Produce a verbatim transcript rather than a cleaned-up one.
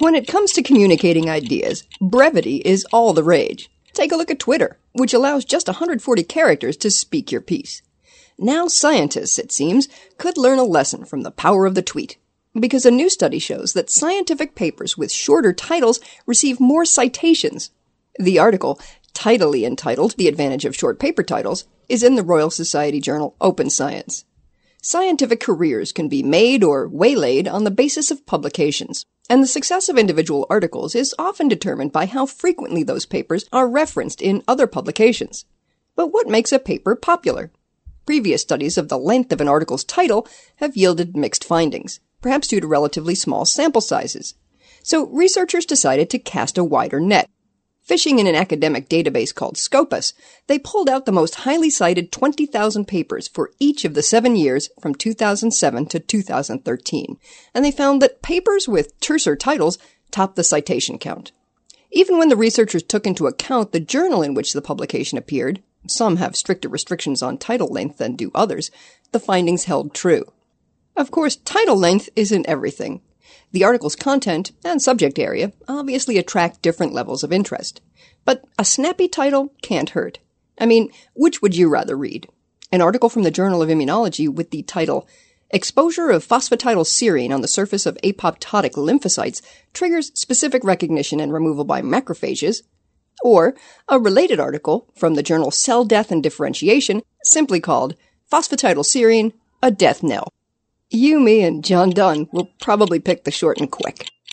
When it comes to communicating ideas, brevity is all the rage. Take a look at Twitter, which allows just one hundred forty characters to speak your piece. Now scientists, it seems, could learn a lesson from the power of the tweet, because a new study shows that scientific papers with shorter titles receive more citations. The article, tidily entitled The Advantage of Short Paper Titles, is in the Royal Society journal Open Science. Scientific careers can be made or waylaid on the basis of publications, and the success of individual articles is often determined by how frequently those papers are referenced in other publications. But what makes a paper popular? Previous studies of the length of an article's title have yielded mixed findings, perhaps due to relatively small sample sizes. So researchers decided to cast a wider net. Fishing in an academic database called Scopus, they pulled out the most highly cited twenty thousand papers for each of the seven years from two thousand seven to two thousand thirteen, and they found that papers with terser titles topped the citation count. Even when the researchers took into account the journal in which the publication appeared, some have stricter restrictions on title length than do others, the findings held true. Of course, title length isn't everything. The article's content and subject area obviously attract different levels of interest. But a snappy title can't hurt. I mean, which would you rather read? An article from the Journal of Immunology with the title, Exposure of Phosphatidylserine on the Surface of Apoptotic Lymphocytes Triggers Specific Recognition and Removal by Macrophages, or a related article from the journal Cell Death and Differentiation, simply called Phosphatidylserine, a Death Knell. You, me, and John Donne will probably pick the short and quick.